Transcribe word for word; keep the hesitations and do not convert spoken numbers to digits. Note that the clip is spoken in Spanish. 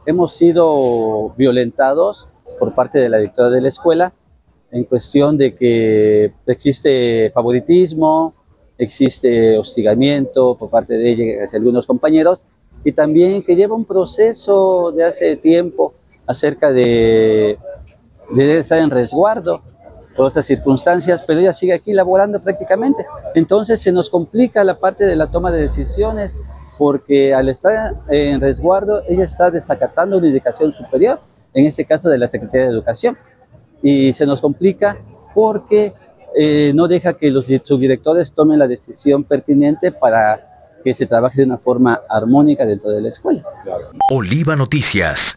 hemos sido violentados por parte de la directora de la escuela en cuestión de que existe favoritismo, existe hostigamiento por parte de ella hacia algunos compañeros y también que lleva un proceso de hace tiempo acerca de, de estar en resguardo por otras circunstancias, pero ella sigue aquí laborando prácticamente. Entonces se nos complica la parte de la toma de decisiones porque al estar en resguardo ella está desacatando una indicación superior, en este caso de la Secretaría de Educación, y se nos complica porque eh, no deja que los subdirectores tomen la decisión pertinente para que se trabaje de una forma armónica dentro de la escuela. Oliva Noticias.